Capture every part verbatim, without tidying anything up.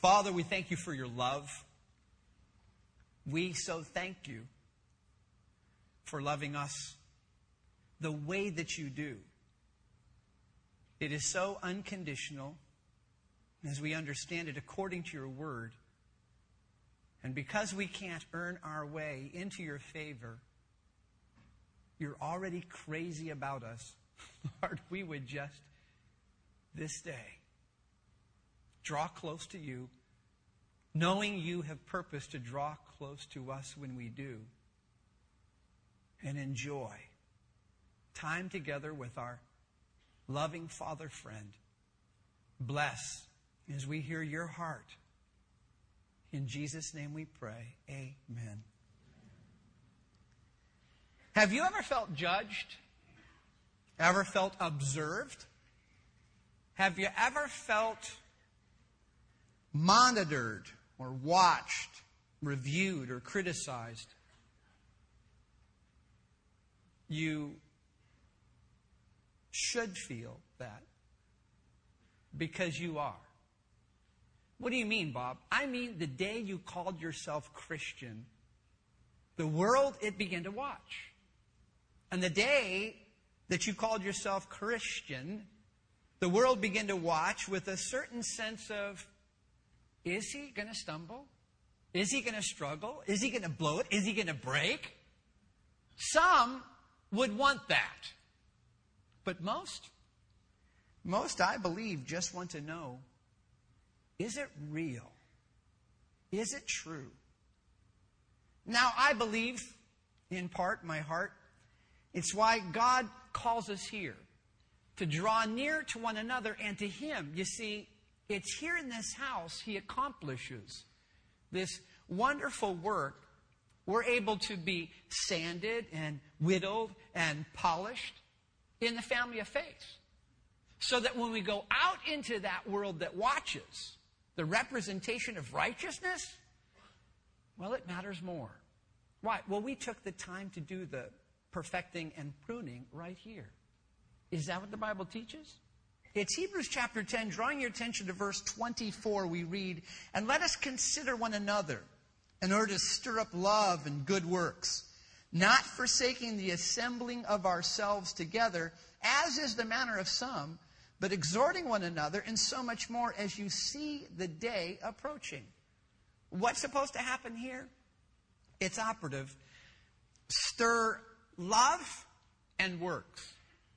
Father, we thank you for your love. We so thank you for loving us the way that you do. It is so unconditional, as we understand it, according to your word. And because we can't earn our way into your favor, you're already crazy about us. Lord, we would just, this day, draw close to you, knowing you have purposed to draw close to us when we do, and enjoy time together with our loving Father friend. Bless as we hear your heart. In Jesus' name we pray. Amen. Have you ever felt judged? Ever felt observed? Have you ever felt monitored or watched, reviewed, or criticized? You should feel that because you are. What do you mean, Bob? I mean the day you called yourself Christian, the world, it began to watch. And the day that you called yourself Christian, the world began to watch with a certain sense of, is he going to stumble? Is he going to struggle? Is he going to blow it? Is he going to break? Some would want that. But most, most, I believe, just want to know, is it real? Is it true? Now, I believe, in part, my heart, it's why God calls us here, to draw near to one another and to Him. You see, it's here in this house He accomplishes this wonderful work. We're able to be sanded and whittled and polished in the family of faith. So that when we go out into that world that watches the representation of righteousness, well, it matters more. Why? Well, we took the time to do the perfecting and pruning right here. Is that what the Bible teaches? It's Hebrews chapter ten, drawing your attention to verse twenty-four, we read, "And let us consider one another in order to stir up love and good works, not forsaking the assembling of ourselves together, as is the manner of some, but exhorting one another, and so much more as you see the day approaching." What's supposed to happen here? It's operative. Stir love and works.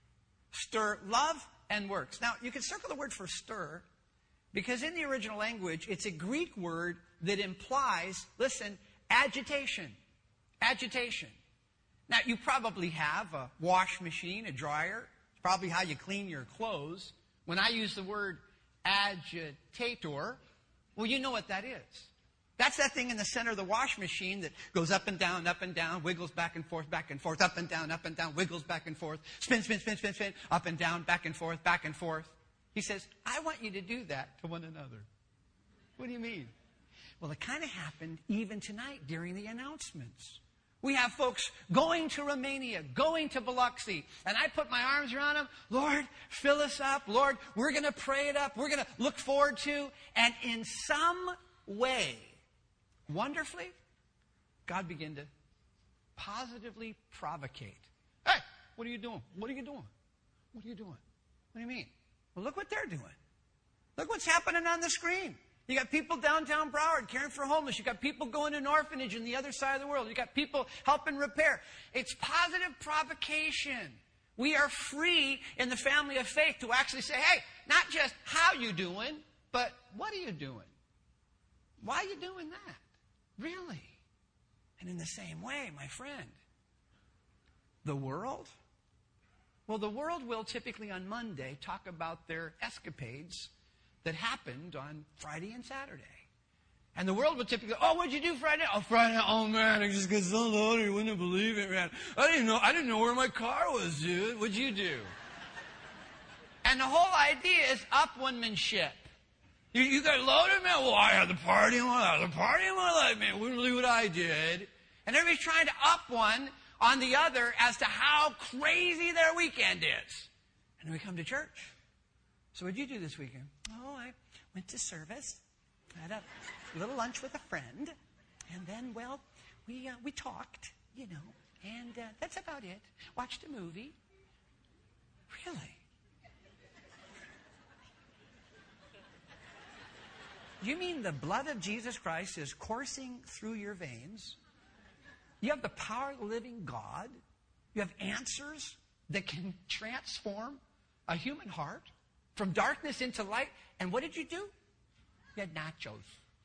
Stir love and works. Now, you can circle the word for stir, because in the original language, it's a Greek word that implies, listen, agitation. Agitation. Now, you probably have a wash machine, a dryer. It's probably how you clean your clothes. When I use the word agitator, well, you know what that is. That's that thing in the center of the wash machine that goes up and down, up and down, wiggles back and forth, back and forth, up and down, up and down, wiggles back and forth, spin, spin, spin, spin, spin, up and down, back and forth, back and forth. He says, I want you to do that to one another. What do you mean? Well, it kind of happened even tonight during the announcements. We have folks going to Romania, going to Biloxi, and I put my arms around them. Lord, fill us up. Lord, we're going to pray it up. We're going to look forward to. And in some way, wonderfully, God began to positively provocate. Hey, what are you doing? What are you doing? What are you doing? What do you mean? Well, look what they're doing. Look what's happening on the screen. You got people downtown Broward caring for homeless. You got people going to an orphanage on the other side of the world. You got people helping repair. It's positive provocation. We are free in the family of faith to actually say, hey, not just how you doing, but what are you doing? Why are you doing that? Really? And in the same way, my friend, the world? Well, the world will typically on Monday talk about their escapades that happened on Friday and Saturday. And the world would typically, oh, what'd you do Friday? Oh, Friday, oh man, I just got so loaded, you wouldn't believe it, man. I didn't know, I didn't know where my car was, dude. What'd you do? And the whole idea is upmanship. You, you got loaded, man? Well, I had the party in my life. The party in my life, man. Wouldn't believe what I did. And everybody's trying to up one on the other as to how crazy their weekend is. And then we come to church. So what'd you do this weekend? Oh, I went to service. had a little lunch with a friend. And then, well, we, uh, we talked, you know. And uh, that's about it. Watched a movie. Really? You mean the blood of Jesus Christ is coursing through your veins? You have the power of the living God. You have answers that can transform a human heart from darkness into light. And what did you do? You had nachos.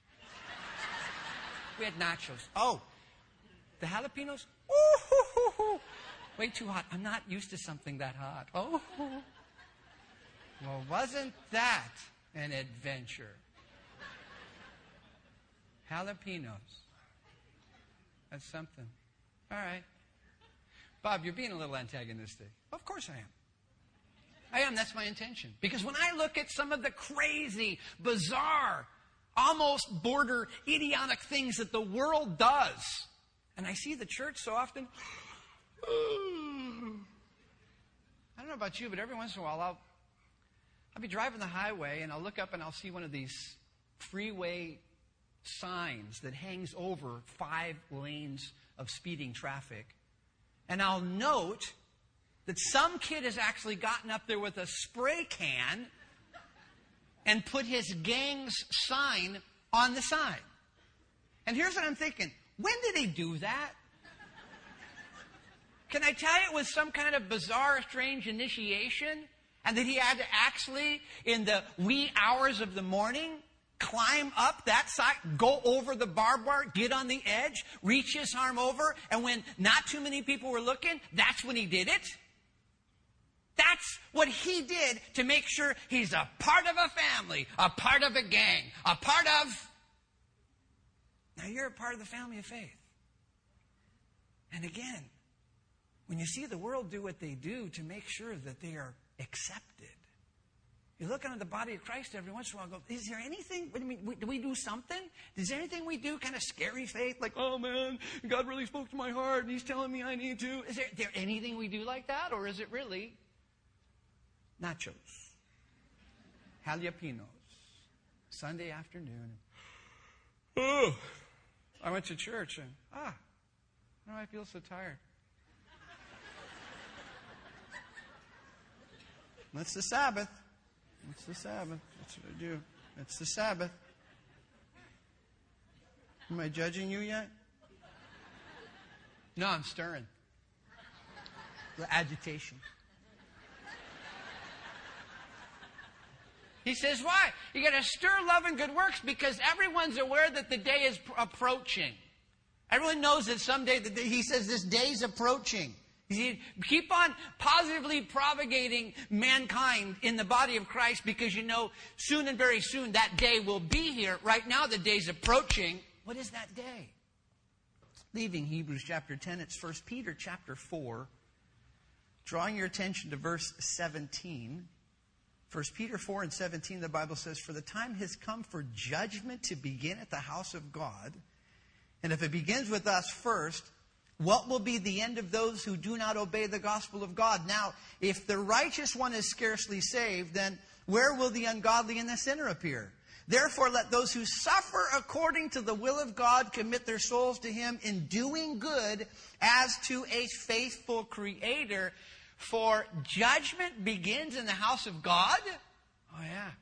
We had nachos. Oh, the jalapenos? Ooh, hoo, hoo, hoo. Way too hot. I'm not used to something that hot. Oh, well, wasn't that an adventure? Jalapenos. That's something. All right. Bob, you're being a little antagonistic. Of course I am. I am. That's my intention. Because when I look at some of the crazy, bizarre, almost border idiotic things that the world does, and I see the church so often, I don't know about you, but every once in a while I'll, I'll be driving the highway and I'll look up and I'll see one of these freeway signs that hangs over five lanes of speeding traffic. And I'll note that some kid has actually gotten up there with a spray can and put his gang's sign on the sign. And here's what I'm thinking. When did he do that? Can I tell you it was some kind of bizarre, strange initiation? And that he had to actually, in the wee hours of the morning, climb up that side, go over the barbed wire, get on the edge, reach his arm over, and when not too many people were looking, that's when he did it. That's what he did to make sure he's a part of a family, a part of a gang, a part of... Now you're a part of the family of faith. And again, when you see the world do what they do to make sure that they are accepted, you look into the body of Christ every once in a while and go, is there anything, what do, we, do we do something? Is there anything we do, kind of scary faith, like, oh man, God really spoke to my heart and he's telling me I need to? Is there, there anything we do like that? Or is it really nachos, jalapenos, Sunday afternoon? Oh, I went to church and, ah, why do I feel so tired? It's the Sabbath. It's the Sabbath. That's what I do. It's the Sabbath. Am I judging you yet? No, I'm stirring. The agitation. He says, why? You got to stir love and good works because everyone's aware that the day is pr- approaching. Everyone knows that someday, the day, he says, this day's approaching. You keep on positively propagating mankind in the body of Christ because you know soon and very soon that day will be here. Right now the day's approaching. What is that day? Leaving Hebrews chapter ten, it's First Peter chapter four. Drawing your attention to verse seventeen. First Peter four and seventeen, the Bible says, for the time has come for judgment to begin at the house of God. And if it begins with us first, what will be the end of those who do not obey the gospel of God? Now, if the righteous one is scarcely saved, then where will the ungodly and the sinner appear? Therefore, let those who suffer according to the will of God commit their souls to Him in doing good as to a faithful Creator. For judgment begins in the house of God? Oh, yeah.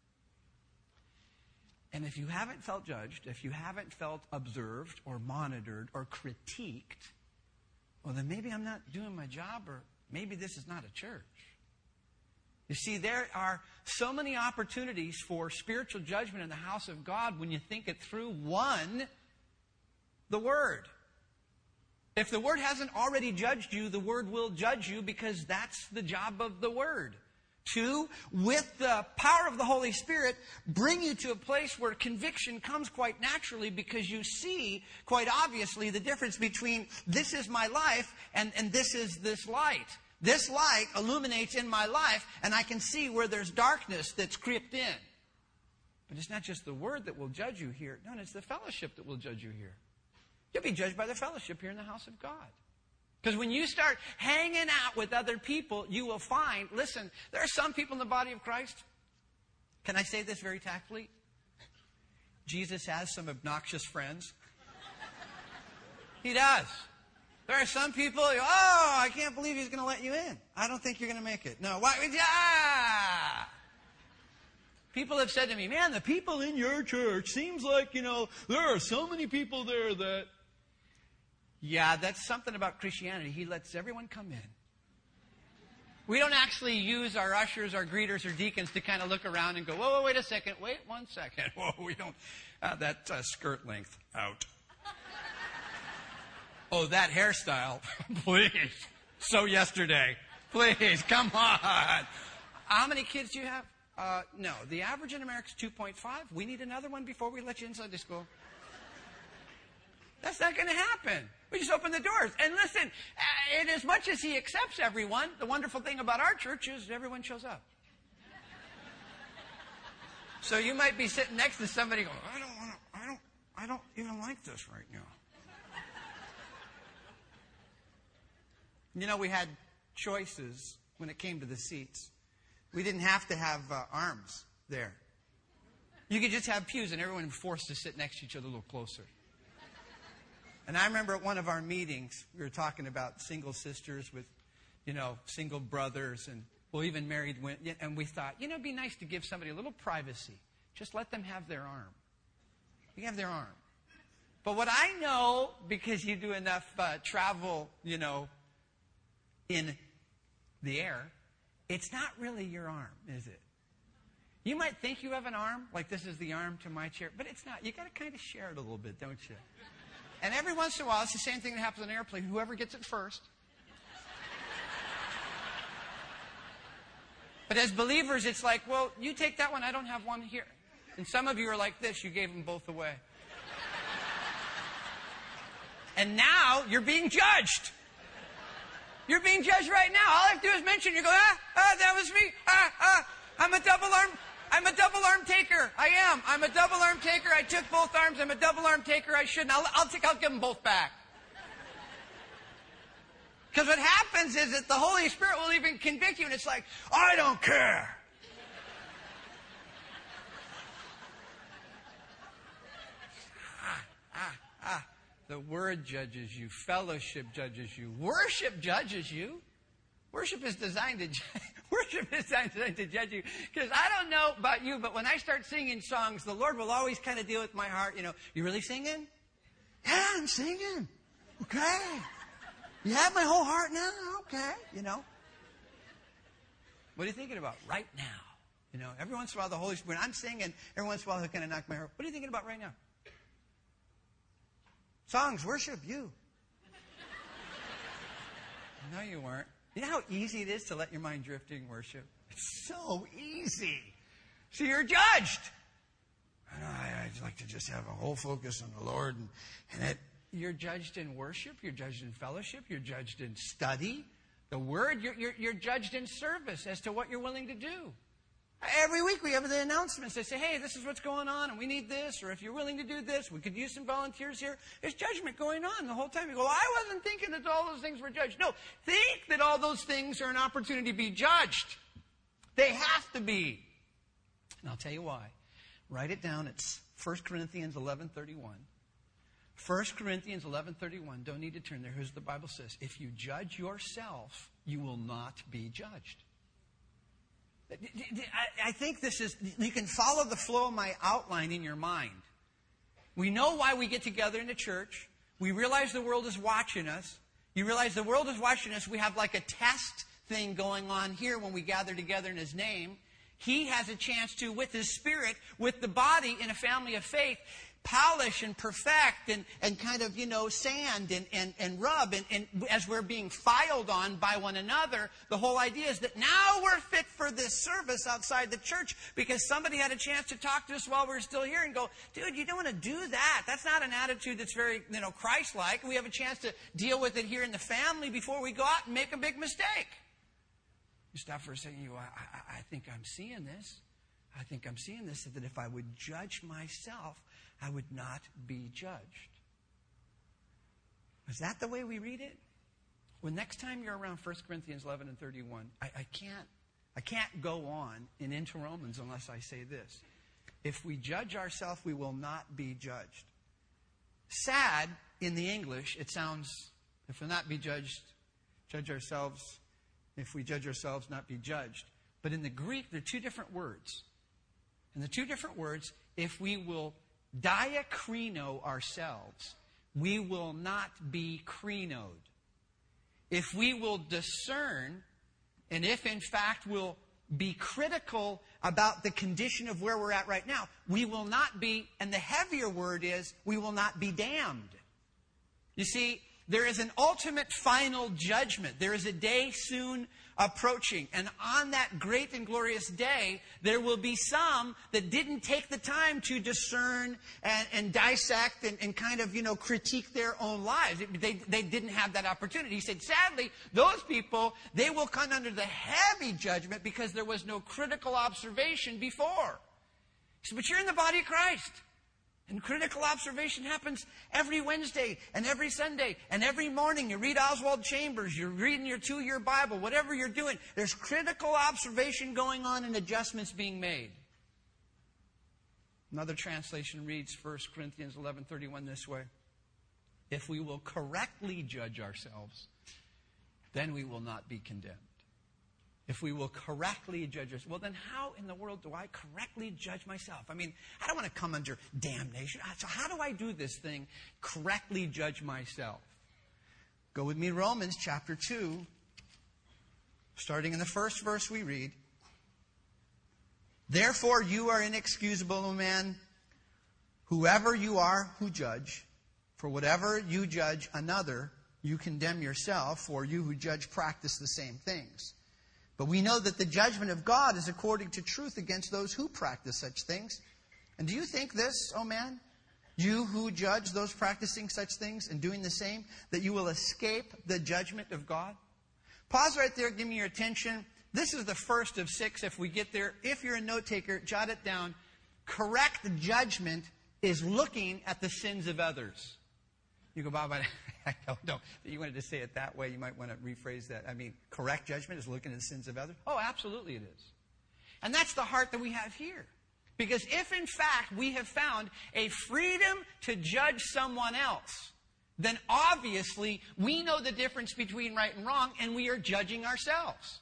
And if you haven't felt judged, if you haven't felt observed or monitored or critiqued, well, then maybe I'm not doing my job, or maybe this is not a church. You see, there are so many opportunities for spiritual judgment in the house of God when you think it through. One, the Word. If the Word hasn't already judged you, the Word will judge you because that's the job of the Word. Two, with the power of the Holy Spirit, bring you to a place where conviction comes quite naturally because you see quite obviously the difference between this is my life and, and this is this light. This light illuminates in my life and I can see where there's darkness that's crept in. But it's not just the Word that will judge you here. No, it's the fellowship that will judge you here. You'll be judged by the fellowship here in the house of God. Because when you start hanging out with other people, you will find, listen, there are some people in the body of Christ, can I say this very tactfully? Jesus has some obnoxious friends? He does. There are some people, oh, I can't believe he's going to let you in. I don't think you're going to make it. No, why? Ah! People have said to me, man, the people in your church seems like, you know, there are so many people there that... Yeah, that's something about Christianity. He lets everyone come in. We don't actually use our ushers, our greeters, or deacons to kind of look around and go, whoa, whoa, wait a second, wait one second. Whoa, we don't, uh, that uh, skirt length, out. Oh, that hairstyle, please. So yesterday, please, come on. How many kids do you have? Uh, no, the average in America is two point five. We need another one before we let you in Sunday school. That's not going to happen. We just open the doors. And listen, uh, in as much as he accepts everyone, the wonderful thing about our church is everyone shows up. So you might be sitting next to somebody going, I don't want to, I don't, I don't even like this right now. You know, we had choices when it came to the seats. We didn't have to have uh, arms there. You could just have pews and everyone was forced to sit next to each other a little closer. And I remember at one of our meetings, we were talking about single sisters with, you know, single brothers and, well, even married women. And we thought, you know, it'd be nice to give somebody a little privacy. Just let them have their arm. You have their arm. But what I know, because you do enough uh, travel, you know, in the air, it's not really your arm, is it? You might think you have an arm, like this is the arm to my chair, but it's not. You got to kind of share it a little bit, don't you? And every once in a while, it's the same thing that happens on an airplane. Whoever gets it first. But as believers, it's like, well, you take that one, I don't have one here. And some of you are like this, you gave them both away. And now you're being judged. You're being judged right now. All I have to do is mention, you go, ah, ah, that was me. Ah, ah, I'm a double arm. I'm a double arm taker. I am. I'm a double arm taker. I took both arms. I'm a double arm taker. I shouldn't. I'll, I'll take. I'll give them both back. Because what happens is that the Holy Spirit will even convict you, and it's like, I don't care. ah, ah, ah. The Word judges you. Fellowship judges you. Worship judges you. Worship is designed to worship is designed to judge you. Because I don't know about you, but when I start singing songs, the Lord will always kind of deal with my heart. You know, you really singing? Yeah, I'm singing. Okay. You have my whole heart now? Okay. You know. What are you thinking about right now? You know, every once in a while the Holy Spirit, when I'm singing, every once in a while he'll kind of knock my heart. What are you thinking about right now? Songs, worship, you. No, you weren't. You know how easy it is to let your mind drift in worship? It's so easy. So you're judged. I know, I, I'd like to just have a whole focus on the Lord. And, and it, you're judged in worship. You're judged in fellowship. You're judged in study. The Word, you're, you're, you're judged in service as to what you're willing to do. Every week we have the announcements. They say, hey, this is what's going on, and we need this, or if you're willing to do this, we could use some volunteers here. There's judgment going on the whole time. You go, I wasn't thinking that all those things were judged. No, think that all those things are an opportunity to be judged. They have to be. And I'll tell you why. Write it down. It's First Corinthians eleven thirty-one. First Corinthians eleven thirty-one. Don't need to turn there. Here's what the Bible says. If you judge yourself, you will not be judged. I think this is, you can follow the flow of my outline in your mind. We know why we get together in the church. We realize the world is watching us. You realize the world is watching us. We have like a test thing going on here when we gather together in His name. He has a chance to, with His Spirit, with the body in a family of faith, polish and perfect and, and kind of, you know, sand and, and, and rub. And, and as we're being filed on by one another, the whole idea is that now we're fit for this service outside the church because somebody had a chance to talk to us while we we're still here and go, dude, you don't want to do that. That's not an attitude that's very, you know, Christ-like. We have a chance to deal with it here in the family before we go out and make a big mistake. You stop for a second, you go, I, I, I think I'm seeing this. I think I'm seeing this, that if I would judge myself, I would not be judged. Is that the way we read it? Well, next time you're around First Corinthians eleven and thirty-one, I, I can't I can't go on and into Romans unless I say this. If we judge ourselves, we will not be judged. Sad, in the English, it sounds, if we'll not be judged, judge ourselves. If we judge ourselves, not be judged. But in the Greek, there are two different words. And the two different words, if we will diakrino ourselves, we will not be krinoed. If we will discern, and if in fact we'll be critical about the condition of where we're at right now, we will not be, and the heavier word is, we will not be damned. You see, there is an ultimate final judgment. There is a day soon approaching. And on that great and glorious day, there will be some that didn't take the time to discern and, and dissect and, and kind of, you know, critique their own lives. They, they didn't have that opportunity. He said, sadly, those people, they will come under the heavy judgment because there was no critical observation before. He said, but you're in the body of Christ. And critical observation happens every Wednesday and every Sunday and every morning. You read Oswald Chambers, you're reading your two-year Bible, whatever you're doing. There's critical observation going on and adjustments being made. Another translation reads First Corinthians eleven thirty-one this way. If we will correctly judge ourselves, then we will not be condemned. If we will correctly judge us, well, then how in the world do I correctly judge myself? I mean, I don't want to come under damnation. So how do I do this thing, correctly judge myself? Go with me to Romans chapter two. Starting in the first verse we read. Therefore you are inexcusable, O man, whoever you are who judge. For whatever you judge another, you condemn yourself, for you who judge practice the same things. But we know that the judgment of God is according to truth against those who practice such things. And do you think this, O man, you who judge those practicing such things and doing the same, that you will escape the judgment of God? Pause right there, give me your attention. This is the first of six if we get there. If you're a note taker, jot it down. Correct judgment is looking at the sins of others. You go, Bob, I, I don't know. You wanted to say it that way. You might want to rephrase that. I mean, correct judgment is looking at the sins of others. Oh, absolutely it is. And that's the heart that we have here. Because if, in fact, we have found a freedom to judge someone else, then obviously we know the difference between right and wrong, and we are judging ourselves.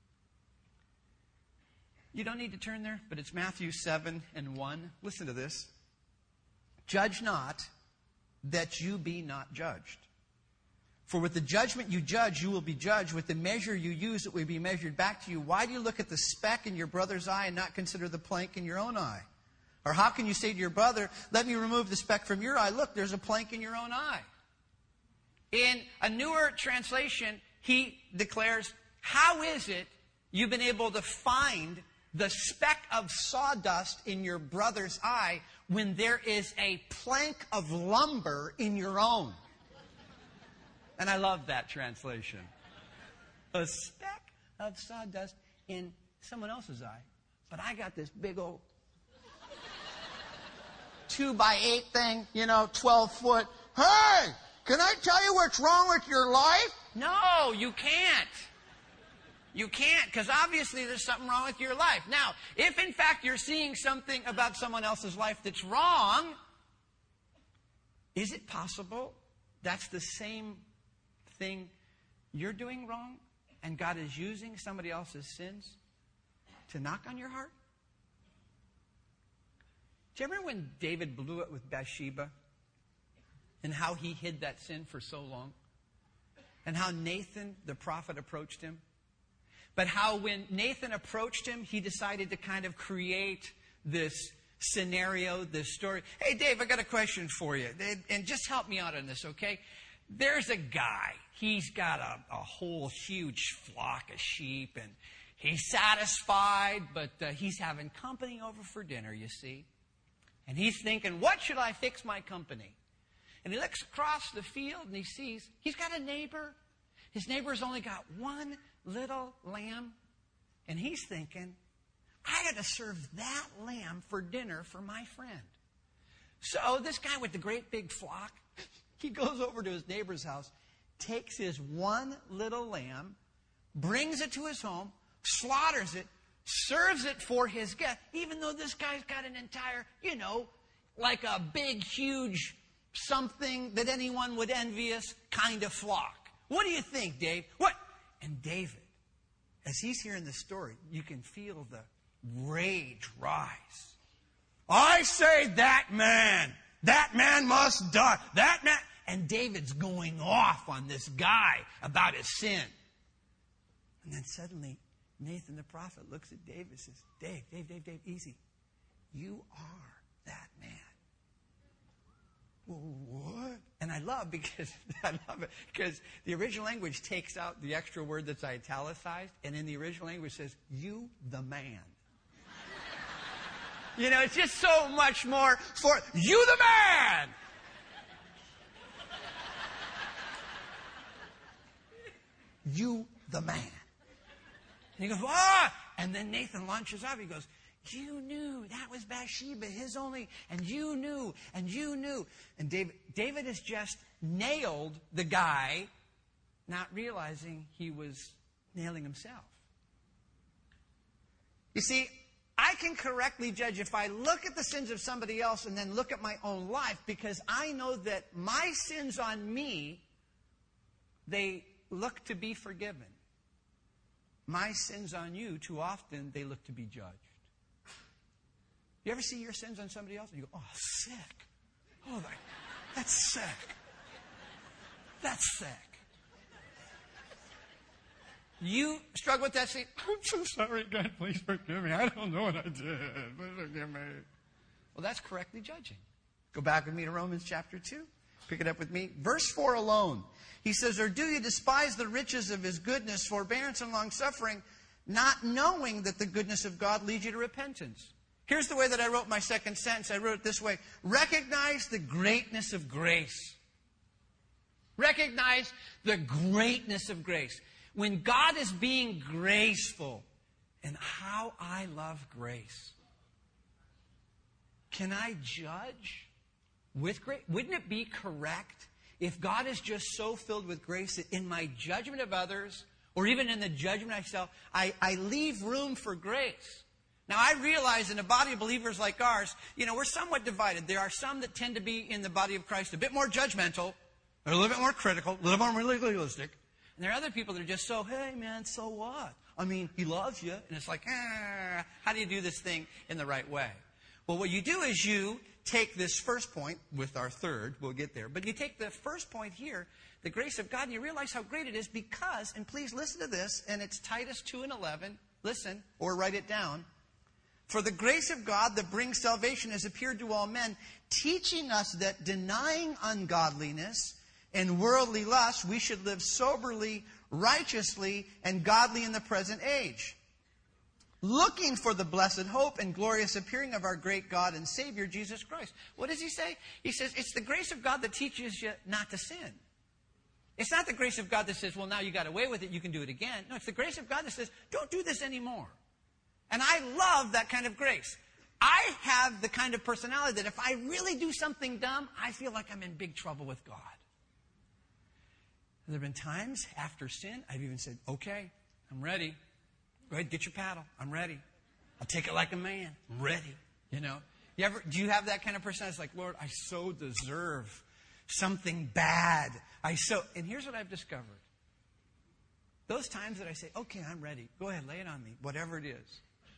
You don't need to turn there, but it's Matthew seven and one. Listen to this. Judge not, that you be not judged. For with the judgment you judge, you will be judged. With the measure you use, it will be measured back to you. Why do you look at the speck in your brother's eye and not consider the plank in your own eye? Or how can you say to your brother, let me remove the speck from your eye? Look, there's a plank in your own eye. In a newer translation, he declares, how is it you've been able to find the speck of sawdust in your brother's eye when there is a plank of lumber in your own? And I love that translation. A speck of sawdust in someone else's eye. But I got this big old two by eight thing, you know, twelve foot. Hey, can I tell you what's wrong with your life? No, you can't. You can't, because obviously there's something wrong with your life. Now, if in fact you're seeing something about someone else's life that's wrong, is it possible that's the same thing you're doing wrong, and God is using somebody else's sins to knock on your heart? Do you remember when David blew it with Bathsheba, and how he hid that sin for so long? And how Nathan, the prophet, approached him? But how when Nathan approached him, he decided to kind of create this scenario, this story. Hey, Dave, I got a question for you. And just help me out on this, okay? There's a guy. He's got a, a whole huge flock of sheep, and he's satisfied, but uh, he's having company over for dinner, you see. And he's thinking, what should I fix my company? And he looks across the field, and he sees he's got a neighbor. His neighbor's only got one little lamb. And he's thinking, I got to serve that lamb for dinner for my friend. So this guy with the great big flock, he goes over to his neighbor's house, takes his one little lamb, brings it to his home, slaughters it, serves it for his guest, even though this guy's got an entire, you know, like a big, huge something that anyone would envious kind of flock. What do you think, Dave? What? And David, as he's hearing the story, you can feel the rage rise. I say that man, that man must die. That man. And David's going off on this guy about his sin. And then suddenly, Nathan the prophet looks at David and says, Dave, Dave, Dave, Dave, easy. You are that man. What? And I love because I love it because the original language takes out the extra word that's italicized, and in the original language says, "You the man." You know, it's just so much more for you the man. You the man. And he goes, ah! And then Nathan launches off. He goes, you knew that was Bathsheba, his only, and you knew, and you knew. And David, David has just nailed the guy, not realizing he was nailing himself. You see, I can correctly judge if I look at the sins of somebody else and then look at my own life, because I know that my sins on me, they look to be forgiven. My sins on you, too often, they look to be judged. You ever see your sins on somebody else and you go, oh, sick. Oh, that, that's sick. That's sick. You struggle with that sin. I'm so sorry, God, please forgive me. I don't know what I did. Please forgive me. Well, that's correctly judging. Go back with me to Romans chapter two. Pick it up with me. Verse four alone. He says, or do you despise the riches of his goodness, forbearance, and long-suffering, not knowing that the goodness of God leads you to repentance? Here's the way that I wrote my second sentence. I wrote it this way. Recognize the greatness of grace. Recognize the greatness of grace. When God is being graceful, and how I love grace. Can I judge with grace? Wouldn't it be correct if God is just so filled with grace that in my judgment of others, or even in the judgment of myself, I, I leave room for grace? Now, I realize in a body of believers like ours, you know, we're somewhat divided. There are some that tend to be in the body of Christ a bit more judgmental, or a little bit more critical, a little more legalistic. And there are other people that are just so, hey, man, so what? I mean, he loves you. And it's like, ah, how do you do this thing in the right way? Well, what you do is you take this first point with our third. We'll get there. But you take the first point here, the grace of God, and you realize how great it is because, and please listen to this, and it's Titus two and eleven. Listen, or write it down. For the grace of God that brings salvation has appeared to all men, teaching us that denying ungodliness and worldly lust, we should live soberly, righteously, and godly in the present age, looking for the blessed hope and glorious appearing of our great God and Savior, Jesus Christ. What does he say? He says, it's the grace of God that teaches you not to sin. It's not the grace of God that says, well, now you got away with it, you can do it again. No, it's the grace of God that says, don't do this anymore. And I love that kind of grace. I have the kind of personality that if I really do something dumb, I feel like I'm in big trouble with God. There have been times after sin, I've even said, okay, I'm ready. Go ahead, get your paddle. I'm ready. I'll take it like a man. I'm ready. You know, you ever, do you have that kind of personality? It's like, Lord, I so deserve something bad. I so, and here's what I've discovered. Those times that I say, okay, I'm ready. Go ahead, lay it on me, whatever it is.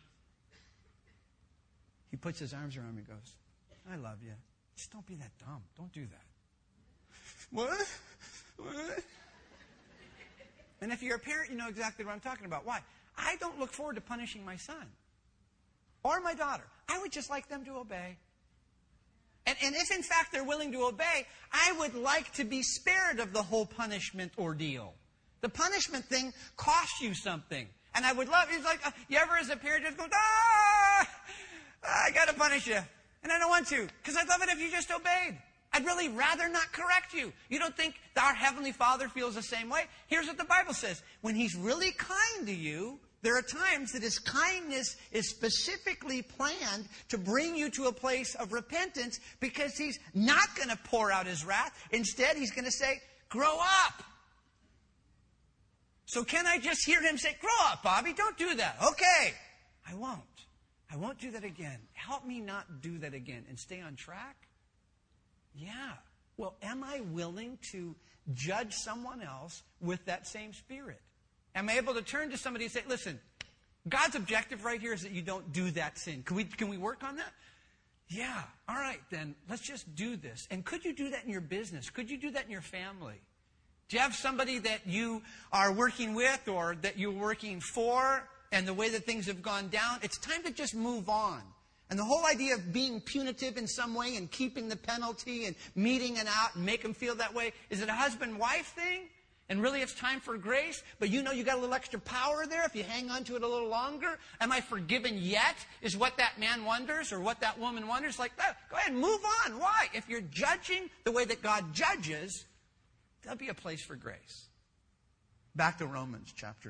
He puts his arms around me and goes, I love you. Just don't be that dumb. Don't do that. What? What? And if you're a parent, you know exactly what I'm talking about. Why? I don't look forward to punishing my son or my daughter. I would just like them to obey. And, and if, in fact, they're willing to obey, I would like to be spared of the whole punishment ordeal. The punishment thing costs you something. And I would love, it's like, uh, you ever as a parent just go, ah, I got to punish you. And I don't want to, because I'd love it if you just obeyed. I'd really rather not correct you. You don't think that our Heavenly Father feels the same way? Here's what the Bible says. When He's really kind to you, there are times that His kindness is specifically planned to bring you to a place of repentance because He's not going to pour out His wrath. Instead, He's going to say, grow up. So can I just hear Him say, grow up, Bobby, don't do that. Okay, I won't. I won't do that again. Help me not do that again and stay on track. Yeah. Well, am I willing to judge someone else with that same spirit? Am I able to turn to somebody and say, listen, God's objective right here is that you don't do that sin. Can we, can we work on that? Yeah. All right, then. Let's just do this. And could you do that in your business? Could you do that in your family? Do you have somebody that you are working with or that you're working for, and the way that things have gone down? It's time to just move on. And the whole idea of being punitive in some way and keeping the penalty and meeting it out and make them feel that way, is it a husband-wife thing? And really it's time for grace, but you know you got a little extra power there if you hang on to it a little longer? Am I forgiven yet? Is what that man wonders or what that woman wonders. Like, oh, go ahead, move on. Why? If you're judging the way that God judges, there'll be a place for grace. Back to Romans chapter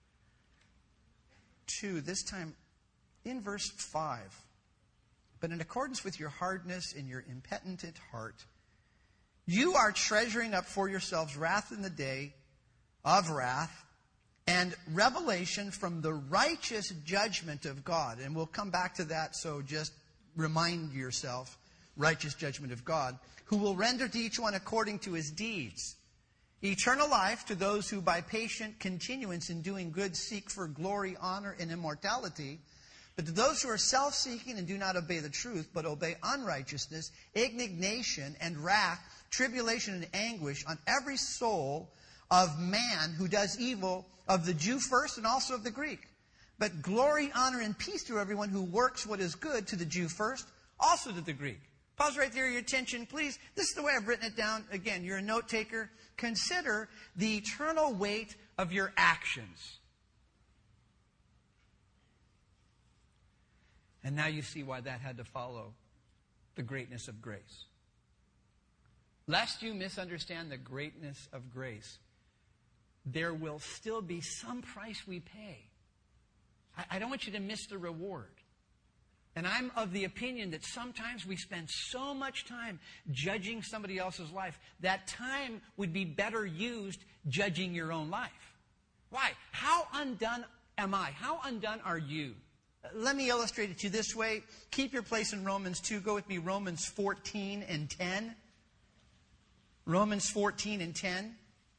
two, this time in verse five. But in accordance with your hardness and your impenitent heart, you are treasuring up for yourselves wrath in the day of wrath and revelation from the righteous judgment of God. And we'll come back to that, so just remind yourself, righteous judgment of God, who will render to each one according to his deeds. Eternal life to those who by patient continuance in doing good seek for glory, honor, and immortality. But to those who are self-seeking and do not obey the truth, but obey unrighteousness, indignation and wrath, tribulation and anguish on every soul of man who does evil, of the Jew first and also of the Greek. But glory, honor, and peace to everyone who works what is good, to the Jew first, also to the Greek. Pause right there, your attention, please. This is the way I've written it down. Again, you're a note taker. Consider the eternal weight of your actions. And now you see why that had to follow the greatness of grace. Lest you misunderstand the greatness of grace, there will still be some price we pay. I, I don't want you to miss the reward. And I'm of the opinion that sometimes we spend so much time judging somebody else's life, that time would be better used judging your own life. Why? How undone am I? How undone are you? Let me illustrate it to you this way. Keep your place in Romans two. Go with me, Romans fourteen and ten. Romans fourteen and ten.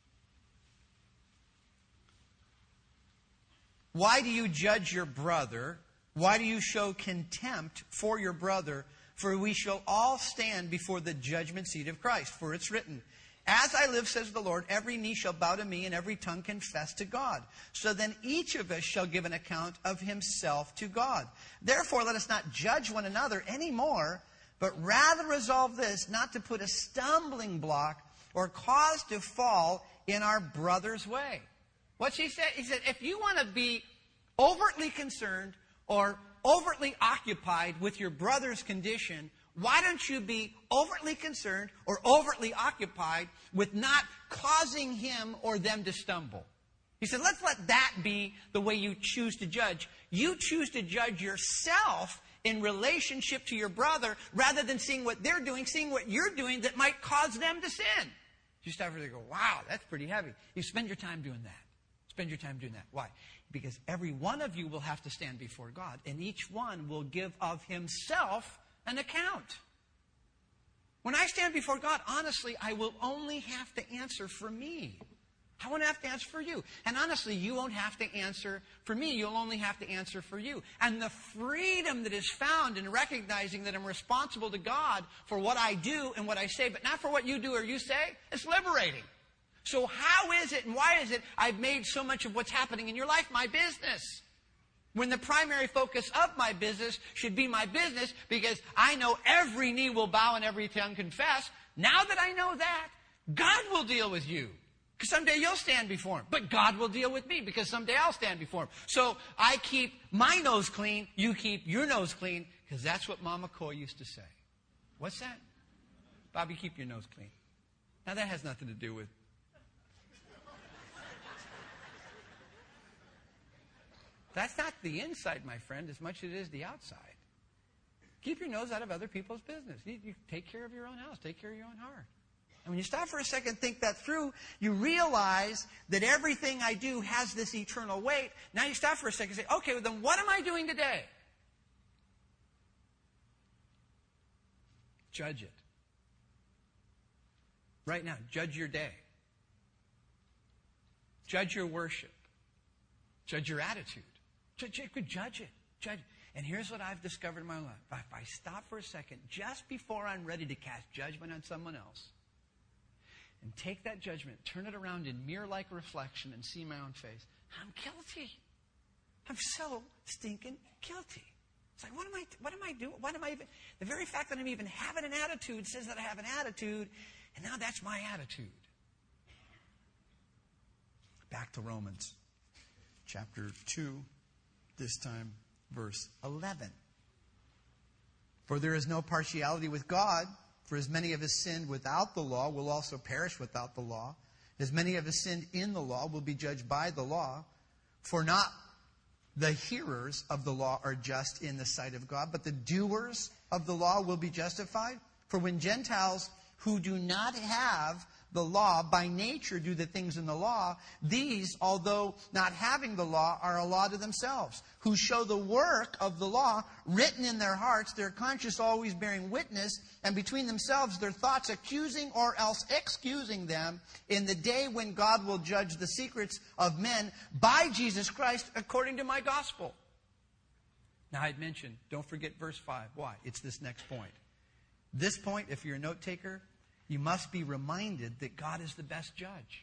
Why do you judge your brother? Why do you show contempt for your brother? For we shall all stand before the judgment seat of Christ. For it's written, as I live, says the Lord, every knee shall bow to me and every tongue confess to God. So then each of us shall give an account of himself to God. Therefore, let us not judge one another anymore, but rather resolve this, not to put a stumbling block or cause to fall in our brother's way. What's he said? He said, if you want to be overtly concerned or overtly occupied with your brother's condition, why don't you be overtly concerned or overtly occupied with not causing him or them to stumble? He said, let's let that be the way you choose to judge. You choose to judge yourself in relationship to your brother rather than seeing what they're doing, seeing what you're doing that might cause them to sin. You stop there and go, wow, that's pretty heavy. You spend your time doing that. Spend your time doing that. Why? Because every one of you will have to stand before God, and each one will give of himself an account. When I stand before God, honestly, I will only have to answer for me. I won't have to answer for you. And honestly, you won't have to answer for me. You'll only have to answer for you. And the freedom that is found in recognizing that I'm responsible to God for what I do and what I say, but not for what you do or you say, it's liberating. So how is it and why is it I've made so much of what's happening in your life my business? When the primary focus of my business should be my business, because I know every knee will bow and every tongue confess. Now that I know that, God will deal with you. Because someday you'll stand before him. But God will deal with me because someday I'll stand before him. So I keep my nose clean, you keep your nose clean, because that's what Mama Coy used to say. What's that? Bobby, keep your nose clean. Now that has nothing to do with... That's not the inside, my friend, as much as it is the outside. Keep your nose out of other people's business. You, you take care of your own house. Take care of your own heart. And when you stop for a second and think that through, you realize that everything I do has this eternal weight. Now you stop for a second and say, okay, well then what am I doing today? Judge it. Right now, judge your day. Judge your worship. Judge your attitude. Judge, judge it. Judge it. And here's what I've discovered in my life. If I stop for a second, just before I'm ready to cast judgment on someone else, and take that judgment, turn it around in mirror-like reflection and see my own face, I'm guilty. I'm so stinking guilty. It's like, what am I, what am I doing? What am I even, the very fact that I'm even having an attitude says that I have an attitude, and now that's my attitude. Back to Romans chapter two, this time verse eleven. For there is no partiality with God, for as many of us sinned without the law will also perish without the law. As many of us sinned in the law will be judged by the law. For not the hearers of the law are just in the sight of God, but the doers of the law will be justified. For when Gentiles who do not have the law by nature do the things in the law, these, although not having the law, are a law to themselves, who show the work of the law written in their hearts, their conscience always bearing witness, and between themselves their thoughts accusing or else excusing them in the day when God will judge the secrets of men by Jesus Christ according to my gospel. Now I'd mentioned, don't forget verse five. Why? It's this next point. This point, if you're a note taker, you must be reminded that God is the best judge.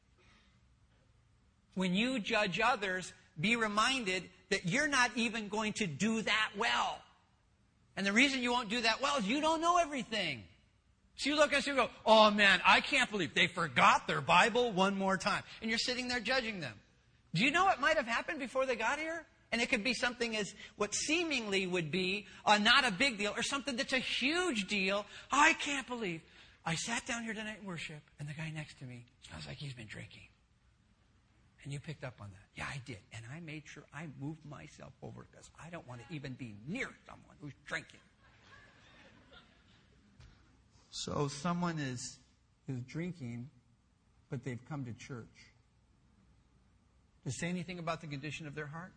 When you judge others, be reminded that you're not even going to do that well. And the reason you won't do that well is you don't know everything. So you look at us and you go, oh man, I can't believe they forgot their Bible one more time. And you're sitting there judging them. Do you know what might have happened before they got here? And it could be something as what seemingly would be uh, not a big deal, or something that's a huge deal. I can't believe I sat down here tonight in worship, and the guy next to me smells like he's been drinking. And you picked up on that. Yeah, I did. And I made sure I moved myself over because I don't want to even be near someone who's drinking. So someone is, is drinking, but they've come to church. Does it say anything about the condition of their heart?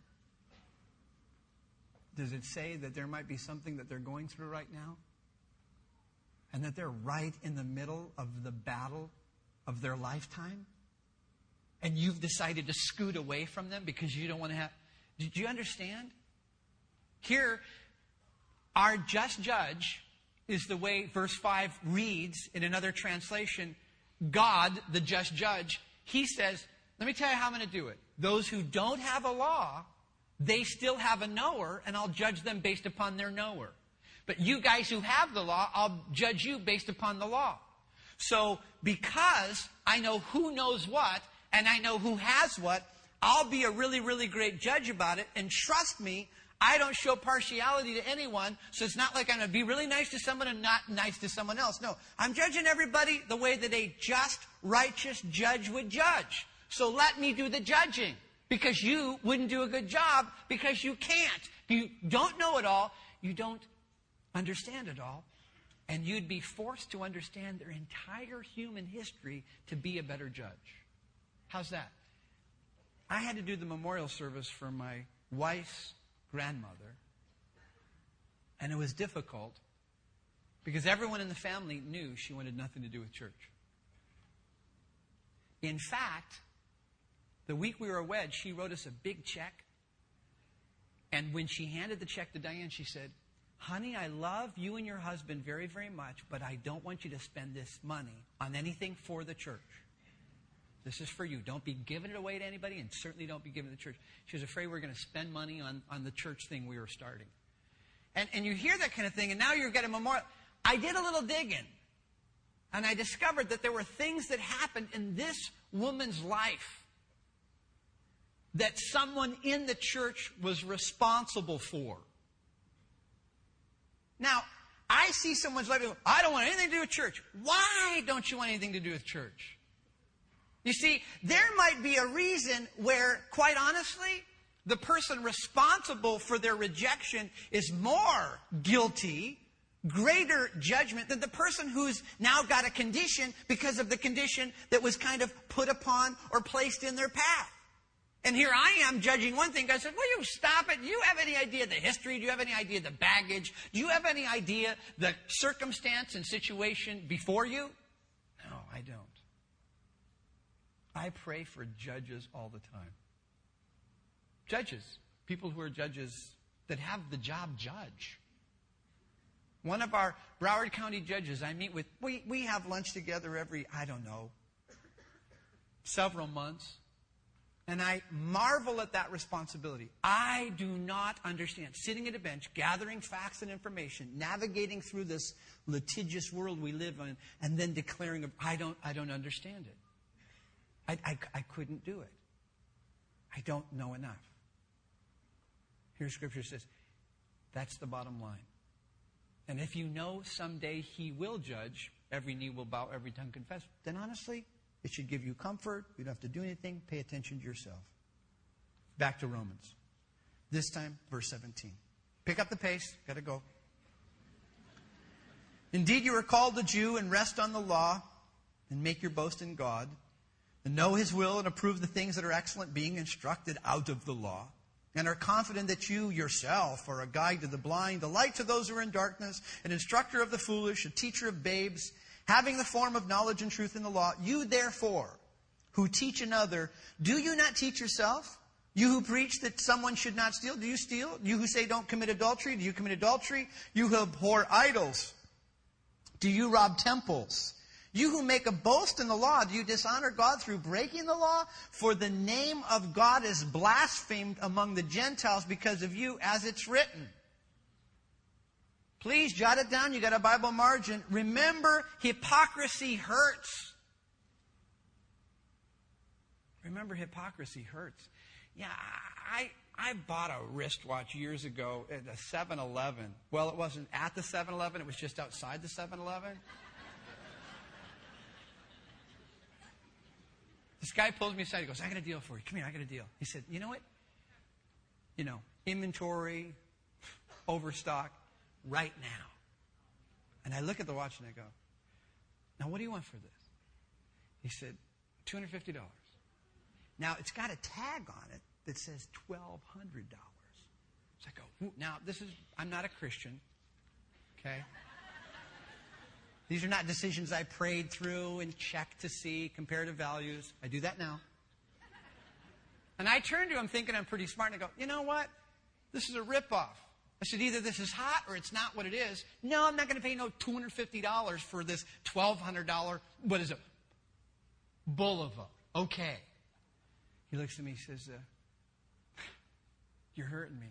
Does it say that there might be something that they're going through right now? And that they're right in the middle of the battle of their lifetime? And you've decided to scoot away from them because you don't want to have... Did you understand? Here, our just judge is the way verse five reads in another translation. God, the just judge, he says, let me tell you how I'm going to do it. Those who don't have a law, they still have a knower, and I'll judge them based upon their knower. But you guys who have the law, I'll judge you based upon the law. So because I know who knows what, and I know who has what, I'll be a really, really great judge about it. And trust me, I don't show partiality to anyone. So it's not like I'm going to be really nice to someone and not nice to someone else. No, I'm judging everybody the way that a just, righteous judge would judge. So let me do the judging. Because you wouldn't do a good job because you can't. You don't know it all. You don't understand it all, and you'd be forced to understand their entire human history to be a better judge. How's that? I had to do the memorial service for my wife's grandmother, and it was difficult because everyone in the family knew she wanted nothing to do with church. In fact, the week we were wed, she wrote us a big check, and when she handed the check to Diane, she said, honey, I love you and your husband very, very much, but I don't want you to spend this money on anything for the church. This is for you. Don't be giving it away to anybody, and certainly don't be giving it to the church. She was afraid we were going to spend money on, on the church thing we were starting. And, and you hear that kind of thing, and now you're getting a memorial. I did a little digging, and I discovered that there were things that happened in this woman's life that someone in the church was responsible for. Now, I see someone's life and go, I don't want anything to do with church. Why don't you want anything to do with church? You see, there might be a reason where, quite honestly, the person responsible for their rejection is more guilty greater judgment than the person who's now got a condition because of the condition that was kind of put upon or placed in their path. And here I am judging one thing. God said, will you stop it? Do you have any idea the history? Do you have any idea the baggage? Do you have any idea the circumstance and situation before you? No, I don't. I pray for judges all the time. Judges. People who are judges that have the job judge. One of our Broward County judges I meet with, we, we have lunch together every, I don't know, several months. And I marvel at that responsibility. I do not understand. Sitting at a bench, gathering facts and information, navigating through this litigious world we live in, and then declaring, I don't, I don't understand it. I, I, I couldn't do it. I don't know enough. Here Scripture says, that's the bottom line. And if you know someday He will judge, every knee will bow, every tongue confess, then honestly, it should give you comfort. You don't have to do anything. Pay attention to yourself. Back to Romans. This time, verse seventeen. Pick up the pace. Got to go. Indeed, you are called a Jew and rest on the law and make your boast in God and know His will and approve the things that are excellent, being instructed out of the law, and are confident that you yourself are a guide to the blind, a light to those who are in darkness, an instructor of the foolish, a teacher of babes, having the form of knowledge and truth in the law. You therefore, who teach another, do you not teach yourself? You who preach that someone should not steal, do you steal? You who say don't commit adultery, do you commit adultery? You who abhor idols, do you rob temples? You who make a boast in the law, do you dishonor God through breaking the law? For the name of God is blasphemed among the Gentiles because of you, as it's written. Please jot it down. You got a Bible margin. Remember, hypocrisy hurts. Remember, hypocrisy hurts. Yeah, I I bought a wristwatch years ago at a seven eleven. Well, it wasn't at the seven eleven. It was just outside the seven eleven. This guy pulls me aside. He goes, I got a deal for you. Come here, I got a deal. He said, you know what? You know, inventory, overstock, right now. And I look at the watch and I go, now what do you want for this? He said, two hundred fifty dollars. Now, it's got a tag on it that says twelve hundred dollars. So I go, ooh. Now, this is, I'm not a Christian, okay? These are not decisions I prayed through and checked to see comparative values. I do that now. And I turn to him thinking I'm pretty smart, and I go, you know what? This is a ripoff. I said, either this is hot or it's not what it is. No, I'm not going to pay no two hundred fifty dollars for this twelve hundred dollars, what is it? Bulova. Okay. He looks at me and says, uh, you're hurting me.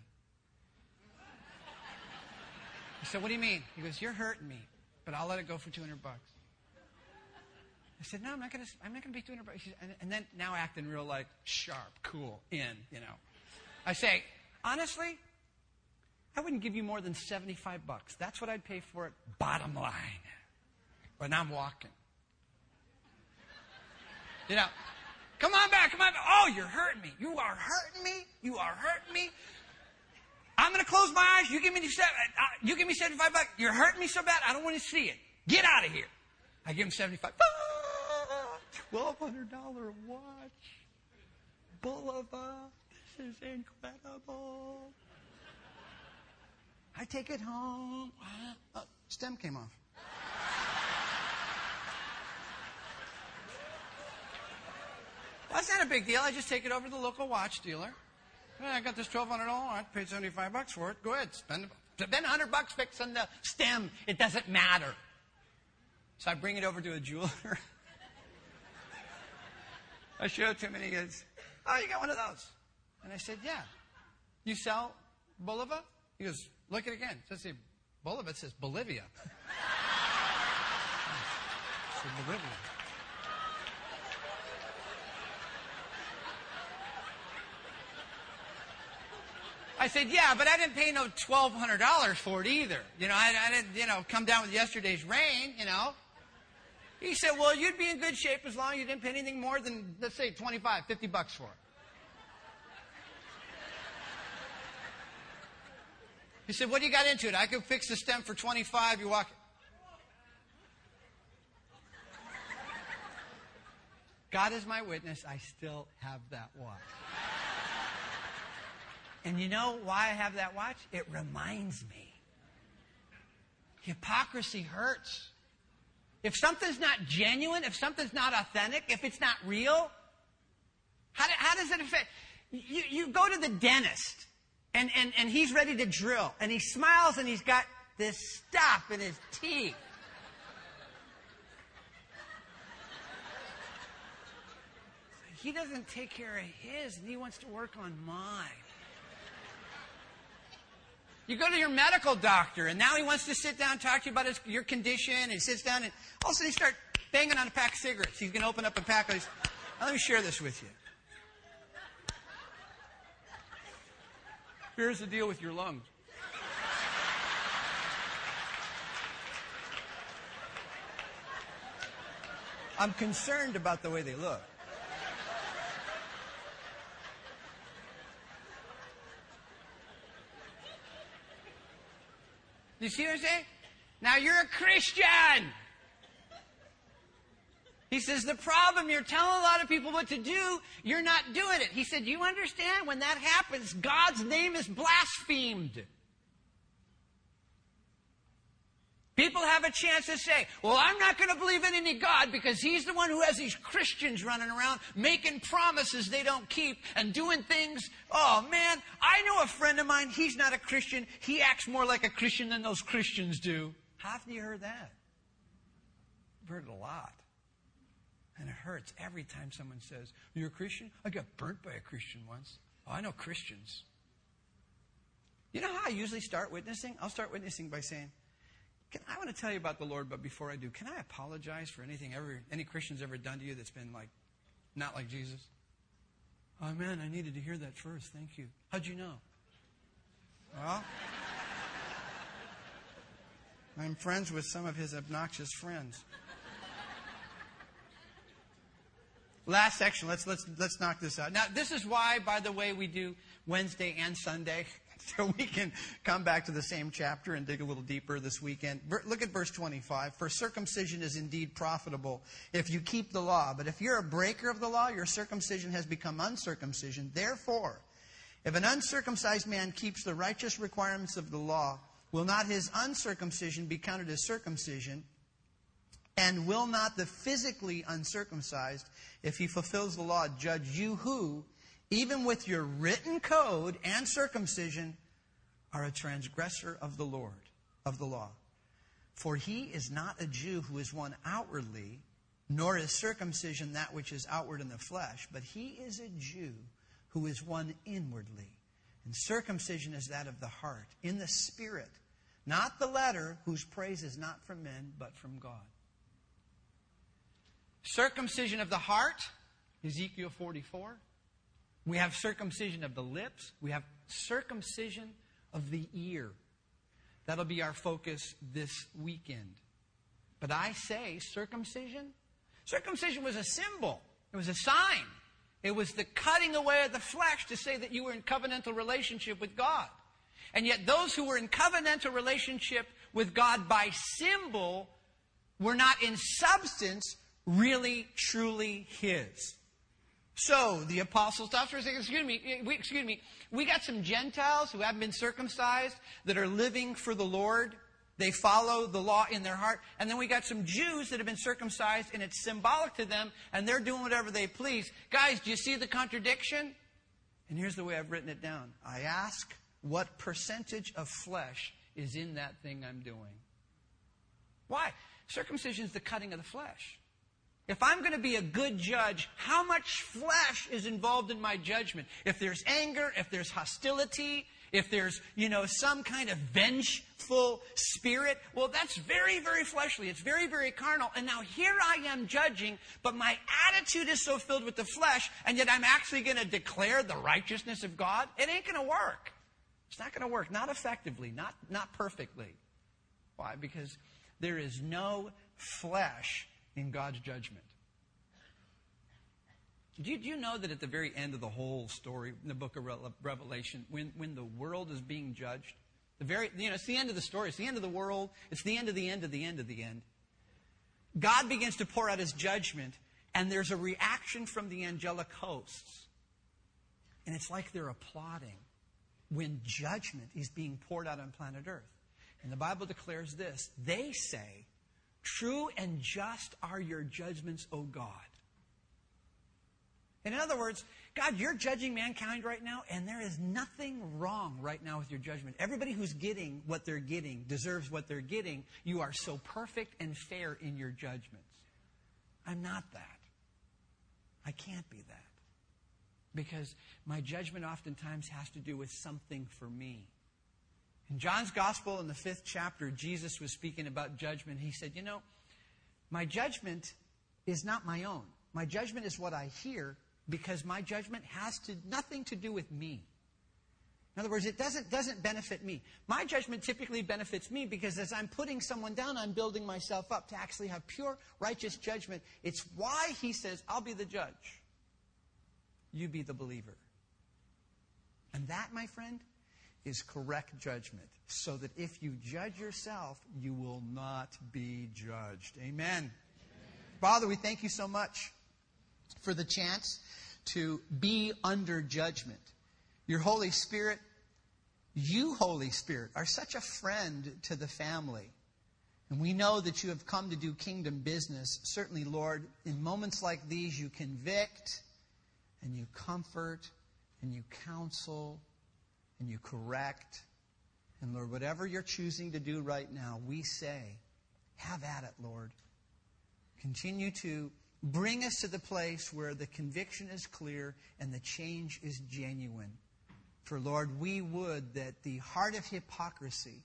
I said, what do you mean? He goes, you're hurting me, but I'll let it go for two hundred bucks. I said, no, I'm not going to, I'm not going to pay two hundred bucks. Said, and, and then now acting real like sharp, cool, in, you know. I say, honestly, I wouldn't give you more than seventy-five bucks. That's what I'd pay for it, bottom line. But now I'm walking. You know, come on back, come on back. Oh, you're hurting me. You are hurting me. You are hurting me. I'm going to close my eyes. You give me seven, uh, you give me seventy-five bucks. You're hurting me so bad, I don't want to see it. Get out of here. I give him seventy-five. Ah, twelve hundred dollars watch. Boulevard. This is incredible. I take it home. Uh, stem came off. Well, that's not a big deal. I just take it over to the local watch dealer. Well, I got this twelve hundred dollars. I paid seventy-five bucks for it. Go ahead, spend spend one hundred bucks fixing the stem. It doesn't matter. So I bring it over to a jeweler. I show it to him, and he goes, "Oh, you got one of those?" And I said, "Yeah." "You sell Bolivar?" He goes, "Look at it again. It says Bolivar. It says Bolivia." It says Bolivia. I said, yeah, but I didn't pay no twelve hundred dollars for it either. You know, I, I didn't, you know, come down with yesterday's rain, you know. He said, well, you'd be in good shape as long as you didn't pay anything more than, let's say, twenty-five, fifty bucks for it. He said, what do you got into it? I could fix the stem for twenty-five. You walk. God is my witness. I still have that watch. And you know why I have that watch? It reminds me. Hypocrisy hurts. If something's not genuine, if something's not authentic, if it's not real, how, do, how does it affect? You, you go to the dentist, and, and, and he's ready to drill, and he smiles, and he's got this stuff in his teeth. He doesn't take care of his, and he wants to work on mine. You go to your medical doctor, and now he wants to sit down and talk to you about his, your condition, and he sits down, and all of a sudden he starts banging on a pack of cigarettes. He's going to open up a pack of these. Let me share this with you. Here's the deal with your lungs. I'm concerned about the way they look. You see what I'm saying? Now you're a Christian. He says, the problem, you're telling a lot of people what to do, you're not doing it. He said, you understand when that happens, God's name is blasphemed. People have a chance to say, well, I'm not going to believe in any God because he's the one who has these Christians running around making promises they don't keep and doing things. Oh, man, I know a friend of mine. He's not a Christian. He acts more like a Christian than those Christians do. How often have you heard that? I've heard it a lot. And it hurts every time someone says, you're a Christian? I got burnt by a Christian once. Oh, I know Christians. You know how I usually start witnessing? I'll start witnessing by saying, Can, I want to tell you about the Lord, but before I do, can I apologize for anything ever any Christian's ever done to you that's been like, not like Jesus? Oh, man, I needed to hear that first. Thank you. How'd you know? Well, I'm friends with some of his obnoxious friends. Last section, let's let's let's knock this out. Now, this is why, by the way, we do Wednesday and Sunday. So we can come back to the same chapter and dig a little deeper this weekend. Look at verse twenty-five. For circumcision is indeed profitable if you keep the law. But if you're a breaker of the law, your circumcision has become uncircumcision. Therefore, if an uncircumcised man keeps the righteous requirements of the law, will not his uncircumcision be counted as circumcision? And will not the physically uncircumcised, if he fulfills the law, judge you who, even with your written code and circumcision, are a transgressor of the Lord, of the law? For he is not a Jew who is one outwardly, nor is circumcision that which is outward in the flesh, but he is a Jew who is one inwardly. And circumcision is that of the heart, in the spirit, not the letter, whose praise is not from men, but from God. Circumcision of the heart, Ezekiel forty-four. We have circumcision of the lips. We have circumcision of the ear. That'll be our focus this weekend. But I say circumcision. Circumcision was a symbol. It was a sign. It was the cutting away of the flesh to say that you were in covenantal relationship with God. And yet those who were in covenantal relationship with God by symbol were not in substance really, truly His. So the apostle stops for a second. Excuse me, we, excuse me. We got some Gentiles who haven't been circumcised that are living for the Lord. They follow the law in their heart. And then we got some Jews that have been circumcised, and it's symbolic to them, and they're doing whatever they please. Guys, do you see the contradiction? And here's the way I've written it down. I ask, what percentage of flesh is in that thing I'm doing? Why? Circumcision is the cutting of the flesh. If I'm going to be a good judge, how much flesh is involved in my judgment? If there's anger, if there's hostility, if there's, you know, some kind of vengeful spirit, well, that's very, very fleshly. It's very, very carnal. And now here I am judging, but my attitude is so filled with the flesh, and yet I'm actually going to declare the righteousness of God? It ain't going to work. It's not going to work. Not effectively. Not, not perfectly. Why? Because there is no flesh in God's judgment. Do you, do you know that at the very end of the whole story in the book of Revelation, when, when the world is being judged, The very, you know, it's the end of the story. It's the end of the world. It's the end of the end of the end of the end. God begins to pour out his judgment, and there's a reaction from the angelic hosts. And it's like they're applauding when judgment is being poured out on planet Earth. And the Bible declares this. They say, "True and just are your judgments, O God." And in other words, God, you're judging mankind right now, and there is nothing wrong right now with your judgment. Everybody who's getting what they're getting deserves what they're getting. You are so perfect and fair in your judgments. I'm not that. I can't be that. Because my judgment oftentimes has to do with something for me. In John's Gospel, in the fifth chapter, Jesus was speaking about judgment. He said, you know, my judgment is not my own. My judgment is what I hear, because my judgment has to, nothing to do with me. In other words, it doesn't, doesn't benefit me. My judgment typically benefits me because as I'm putting someone down, I'm building myself up to actually have pure, righteous judgment. It's why he says, I'll be the judge. You be the believer. And that, my friend, is correct judgment. So that if you judge yourself, you will not be judged. Amen. Amen. Father, we thank you so much for the chance to be under judgment. Your Holy Spirit, you, Holy Spirit, are such a friend to the family. And we know that you have come to do kingdom business. Certainly, Lord, in moments like these, you convict and you comfort and you counsel and you correct. And Lord, whatever you're choosing to do right now, we say, have at it, Lord. Continue to bring us to the place where the conviction is clear and the change is genuine. For Lord, we would that the heart of hypocrisy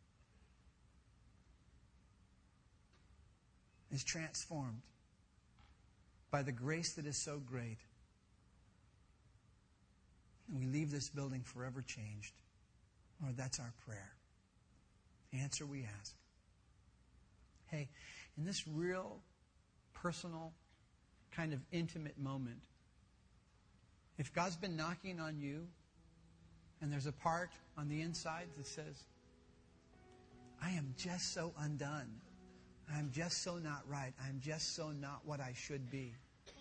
is transformed by the grace that is so great. And we leave this building forever changed. Lord, that's our prayer. Answer, we ask. Hey, in this real, personal, kind of intimate moment, if God's been knocking on you and there's a part on the inside that says, I am just so undone. I'm just so not right. I'm just so not what I should be.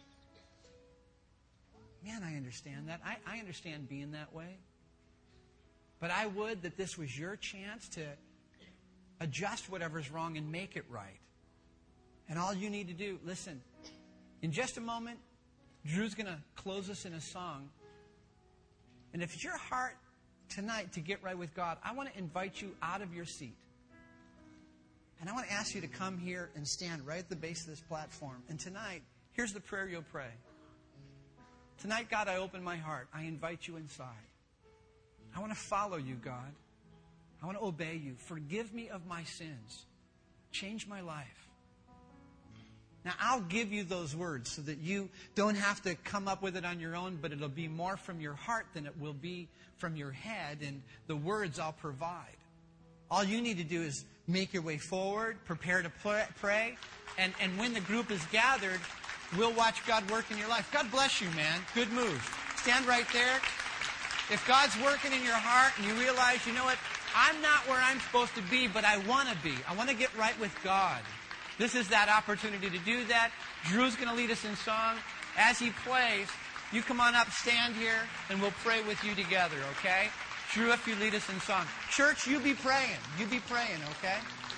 Man, I understand that. I, I understand being that way. But I would that this was your chance to adjust whatever's wrong and make it right. And all you need to do, listen, in just a moment, Drew's going to close us in a song. And if it's your heart tonight to get right with God, I want to invite you out of your seat. And I want to ask you to come here and stand right at the base of this platform. And tonight, here's the prayer you'll pray. Tonight, God, I open my heart. I invite you inside. I want to follow you, God. I want to obey you. Forgive me of my sins. Change my life. Now, I'll give you those words so that you don't have to come up with it on your own, but it'll be more from your heart than it will be from your head, and the words I'll provide. All you need to do is make your way forward, prepare to pray, and, and when the group is gathered, we'll watch God work in your life. God bless you, man. Good move. Stand right there. If God's working in your heart and you realize, you know what, I'm not where I'm supposed to be, but I want to be. I want to get right with God. This is that opportunity to do that. Drew's going to lead us in song. As he plays, you come on up, stand here, and we'll pray with you together, okay? Drew, if you lead us in song. Church, you be praying. You be praying, okay?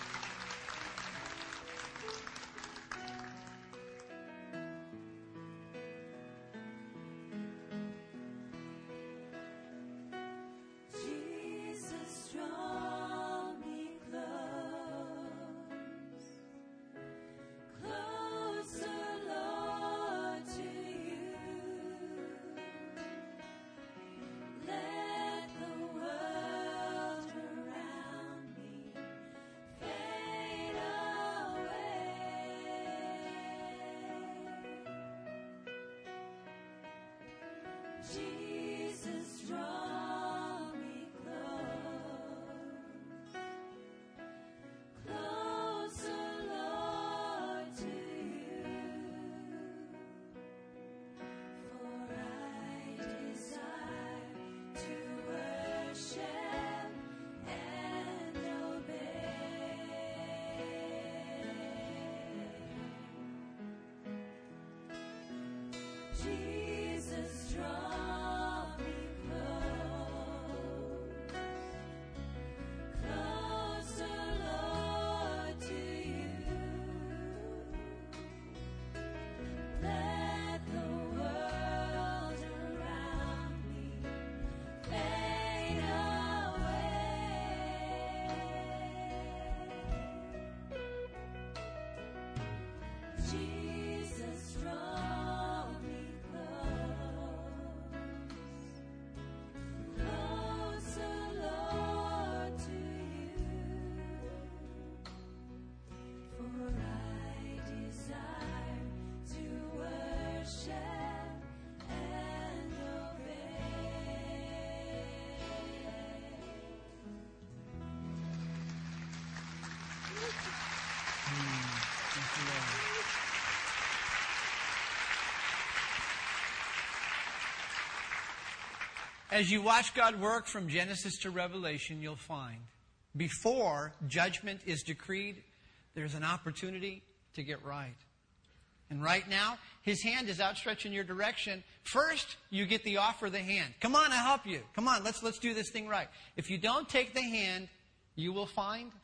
Jesus, draw me close, closer, Lord, to you. For I desire to worship and As you watch God work from Genesis to Revelation, you'll find before judgment is decreed, there's an opportunity to get right. And right now, His hand is outstretched in your direction. First, you get the offer of the hand. Come on, I'll help you. Come on, let's, let's do this thing right. If you don't take the hand, you will find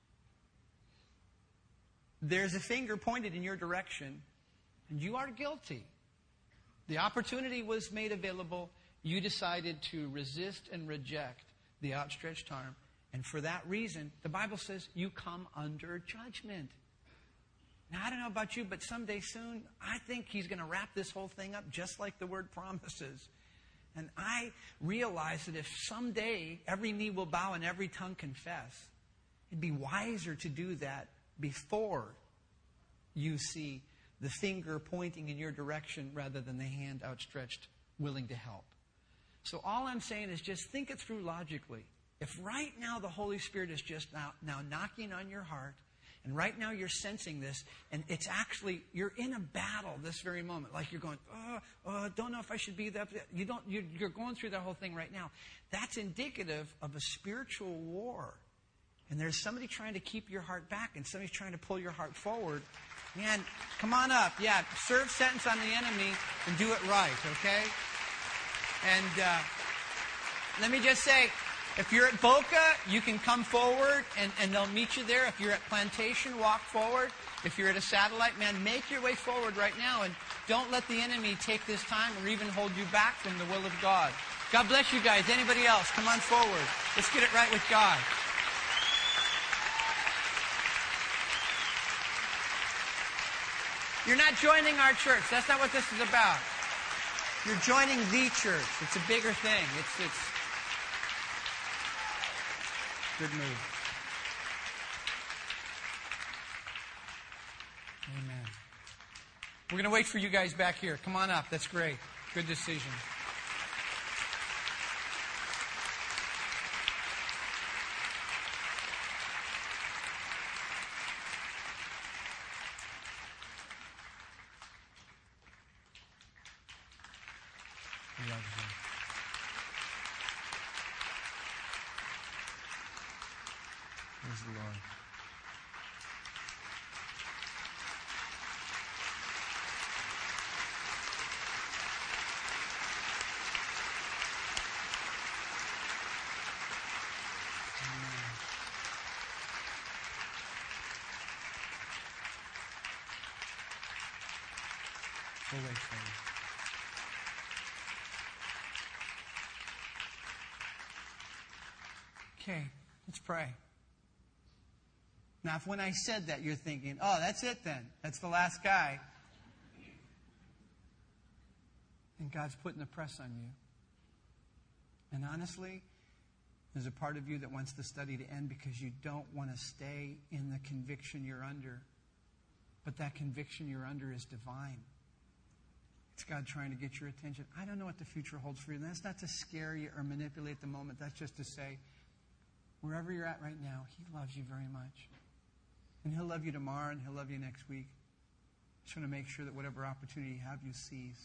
there's a finger pointed in your direction, and you are guilty. The opportunity was made available. You decided to resist and reject the outstretched arm. And for that reason, the Bible says you come under judgment. Now, I don't know about you, but someday soon, I think He's going to wrap this whole thing up just like the Word promises. And I realize that if someday every knee will bow and every tongue confess, it'd be wiser to do that before you see the finger pointing in your direction rather than the hand outstretched, willing to help. So all I'm saying is just think it through logically. If right now the Holy Spirit is just now, now knocking on your heart, and right now you're sensing this, and it's actually, you're in a battle this very moment. Like you're going, oh, oh don't know if I should be that. You don't, you're, you're going through that whole thing right now. That's indicative of a spiritual war. And there's somebody trying to keep your heart back, and somebody's trying to pull your heart forward. Man, come on up. Yeah, serve sentence on the enemy and do it right, okay? And uh, let me just say, if you're at Boca, you can come forward and, and they'll meet you there. If you're at Plantation, walk forward. If you're at a satellite, man, make your way forward right now. And don't let the enemy take this time or even hold you back from the will of God. God bless you guys. Anybody else, come on forward. Let's get it right with God. You're not joining our church. That's not what this is about. You're joining the church. It's a bigger thing. It's, it's, good move. Amen. We're going to wait for you guys back here. Come on up. That's great. Good decision. He loves you. Praise the Lord. Amen. We'll wait for you. Okay, let's pray. Now, if when I said that, you're thinking, oh, that's it then. That's the last guy. And God's putting the press on you. And honestly, there's a part of you that wants the study to end because you don't want to stay in the conviction you're under. But that conviction you're under is divine. It's God trying to get your attention. I don't know what the future holds for you. And that's not to scare you or manipulate the moment. That's just to say, wherever you're at right now, He loves you very much. And He'll love you tomorrow, and He'll love you next week. Just want to make sure that whatever opportunity you have, you seize.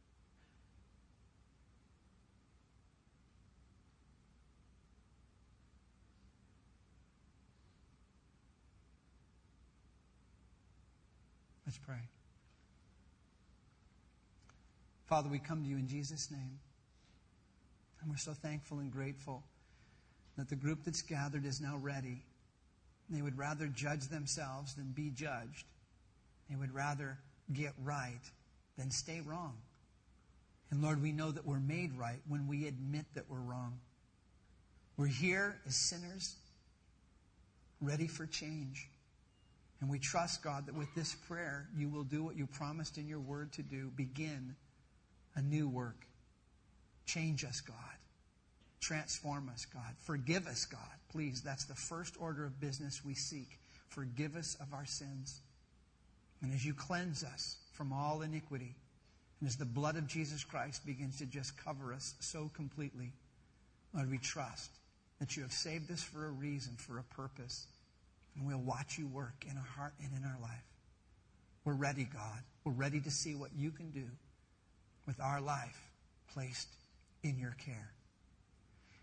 Let's pray. Father, we come to you in Jesus' name. And we're so thankful and grateful that the group that's gathered is now ready. They would rather judge themselves than be judged. They would rather get right than stay wrong. And Lord, we know that we're made right when we admit that we're wrong. We're here as sinners, ready for change. And we trust, God, that with this prayer, you will do what you promised in your word to do. Begin a new work. Change us, God. Transform us, God. Forgive us, God. Please, that's the first order of business we seek. Forgive us of our sins. And as you cleanse us from all iniquity, and as the blood of Jesus Christ begins to just cover us so completely, Lord, we trust that you have saved us for a reason, for a purpose. And we'll watch you work in our heart and in our life. We're ready, God. We're ready to see what you can do with our life placed in your care.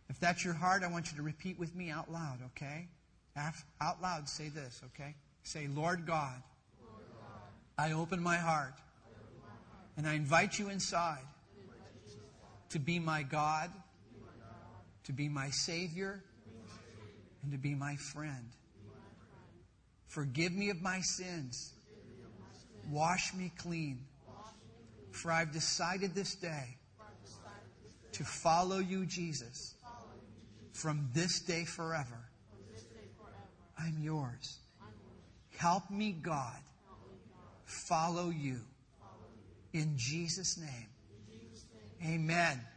If that's your heart, I want you to repeat with me out loud, okay? Out loud, say this, okay? Say, Lord God, Lord God, I open my heart, open my heart and I invite you inside, invite you inside to be my God, be my God to be my Savior, be my Savior and to be my friend. Be my friend. Forgive me of my sins. Me of my sins. Wash me clean. Wash me clean. For I've decided this day, decided this day to follow you, Jesus, follow you, Jesus. From this day forever. I'm yours. Help me, God, follow you. In Jesus' name. Amen.